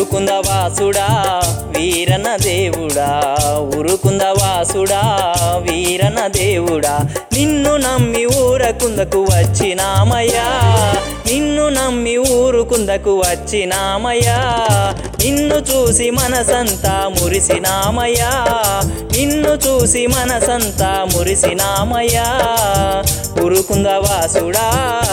ఉరుకుంద వాసుడా వీరన దేవుడా, ఉరుకుంద వాసుడా వీరన దేవుడా, నిన్ను నమ్మి ఊరకుందకు వచ్చినామయ్యా, నిన్ను నమ్మి ఊరుకుందకు వచ్చినామయ్యా, నిన్ను చూసి మనసంతా మురిసినామయ్యా, నిన్ను చూసి మనసంతా మురిసినామయ్యా, ఉరుకుంద వాసుడా.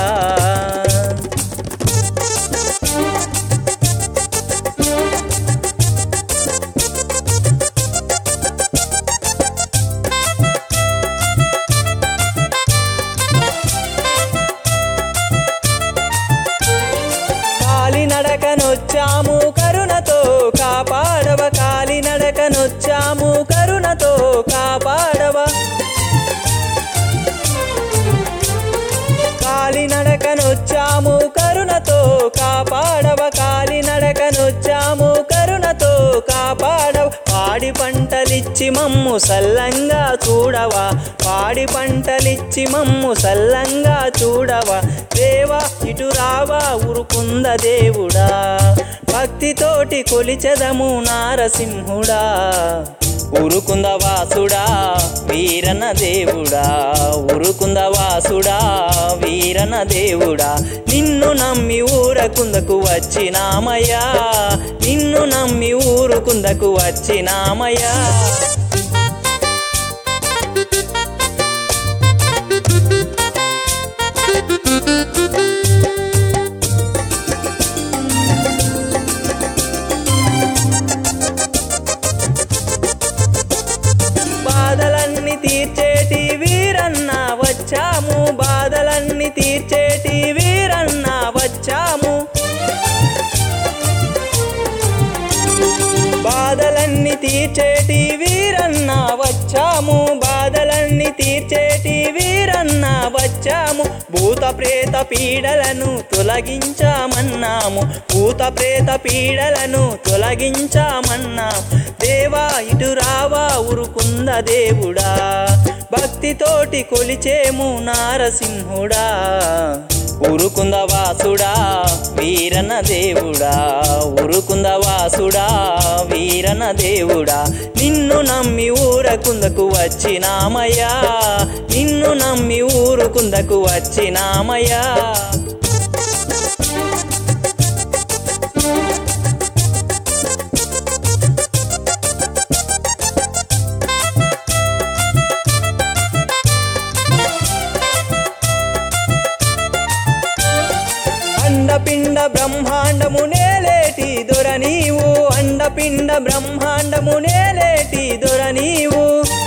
కాలినడకనొచ్చాము కరుణతో కాపాడవ, కాలినడకనొచ్చాము కరుణతో కాపాడవ, కాలినడకనొచ్చాము కరుణతో కాపాడవ, కాలినడకనొచ్చాము కరుణతో కాపాడవ, పాడి పంటలిచ్చి మమ్ము సల్లంగా చూడవా, పాడి పంటలిచ్చి మమ్ము సల్లంగా చూడవా, దేవా ఇటు రావా ఉరుకుంద దేవుడా, భక్తితోటి కొలిచెదము నారసింహుడా, ఉరుకుంద వాసుడా వీరన దేవుడా, ఉరుకుంద వాసుడా వీరన దేవుడా, నిన్ను నమ్మి ఊరకుందకు వచ్చినామయ్యా, నిన్ను నమ్మి ఊరుకుందకు వచ్చినామయ్యా. బాధలన్నీ తీర్చేటి వీరన్న వచ్చాము, బాధలన్నీ తీర్చేటి వీరన్న వచ్చాము, బాధలన్నీ తీర్చేటి వీరన్న వచ్చాము, బాధలన్నీ తీర్చేటి వీరన్న వచ్చాము, భూత ప్రేత పీడలను తొలగించామన్నాము, భూత ప్రేత పీడలను తొలగించామన్నాము, దేవా ఇటు రావా ఉరుకుంద దేవుడా, భక్తితోటి కొలిచేము నారసింహుడా, ఉరుకుంద వాసుడా వీరన దేవుడా, ఉరుకుంద వాసుడా వీరన దేవుడా, నిన్ను నమ్మి ఊరకుందకు వచ్చినామయ్యా, నిన్ను నమ్మి ఊరుకుందకు వచ్చినామయ్యా. అండపిండ బ్రహ్మాండము నేలేటి దొర నీవు, అండపిండ బ్రహ్మాండము నేలేటి దొర నీవు,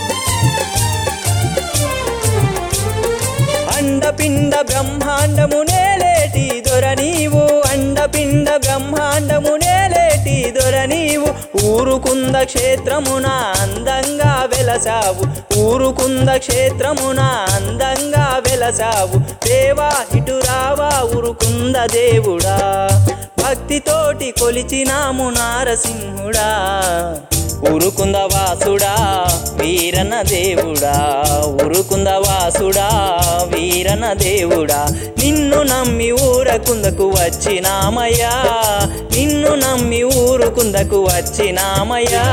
అండపిండ బ్రహ్మాండము నేలేటి దొర నీవు, అండపిండ బ్రహ్మాండము నేలేటి దొర నీవు, ఊరుకుంద క్షేత్రమున అందంగా వెలసావు, ఊరుకుంద క్షేత్రమున అందంగా వెలసావు, దేవా ఇటు రావా ఉరుకుంద దేవుడా, భక్తితోటి కొలిచినాము నారసింహుడా, ఉరుకుంద వాసుడా వీరన దేవుడా, ఉరుకుంద వాసుడా వీరన దేవుడా, నిన్ను నమ్మి ఊరకుందకు వచ్చినామయ్యా, నిన్ను నమ్మి ఊరుకుందకు వచ్చినామయ్యా.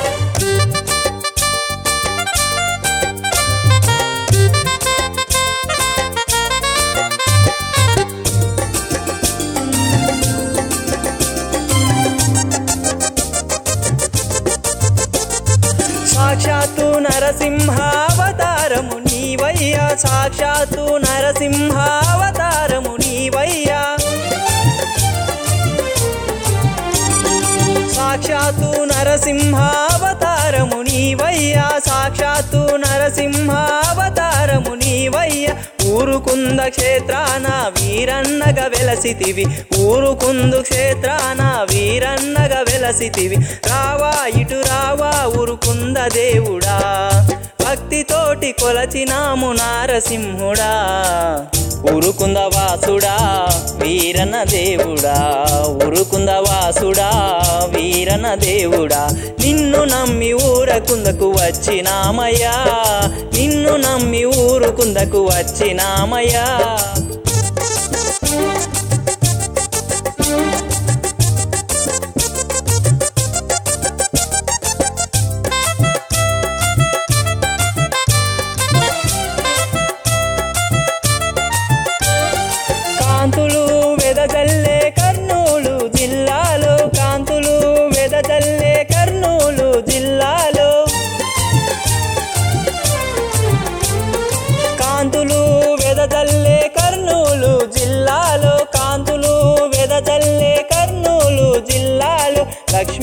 సాక్షాత్తు నరసింహావతారము నీవయ్యా, సాక్షాత్తు నరసింహావతారము నీవయ్యా, సాక్షాత్తు నరసింహావతారము నీవయ్యా, సాక్షాత్తు నరసింహావతారము నీవయ్యా, ఊరుకుంద క్షేత్రాన వీరన్నగ వెలసితివి, ఊరుకుందు క్షేత్రాన వీరన్నగ వెలసితివి, రావా ఇటు రావా ఉరుకుంద దేవుడా, భక్తితోటి కొలచినాము నారసింహుడా, ఉరుకుంద వాసుడా వీరన దేవుడా, ఉరుకుంద వాసుడా వీరన దేవుడా, నిన్ను నమ్మి ఊరకుందకు వచ్చినామయ్యా, నిన్ను నమ్మి ఊరుకుందకు వచ్చినామయ్యా.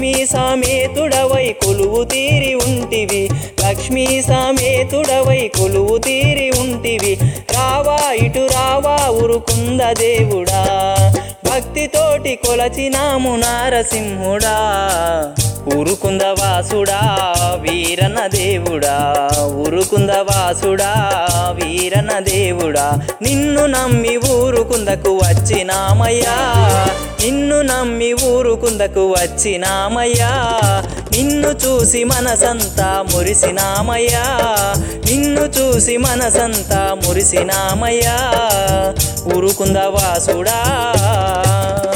లక్ష్మీ సమేతుడవై కొలువు తీరి ఉంటివి, లక్ష్మీ సమేతుడవై కొలువు తీరి ఉంటివి. రావా ఇటు రావా ఉరుకుంద దేవుడా, భక్తితోటి కొలచినాము నారసింహుడా. ఊరుకుంద వాసుడా వీరన దేవుడా, ఊరుకుంద వాసుడా వీరన దేవుడా. నిన్ను నమ్మి ఊరుకుందకు వచ్చినామయ్యా, నిన్ను నమ్మి ఊరుకుందకు వచ్చినామయ్యా. నిన్ను చూసి మనసంతా మురిసినామయ్యా, నిన్ను చూసి మనసంతా మురిసినామయ్యా. ఊరుకుంద వాసుడా.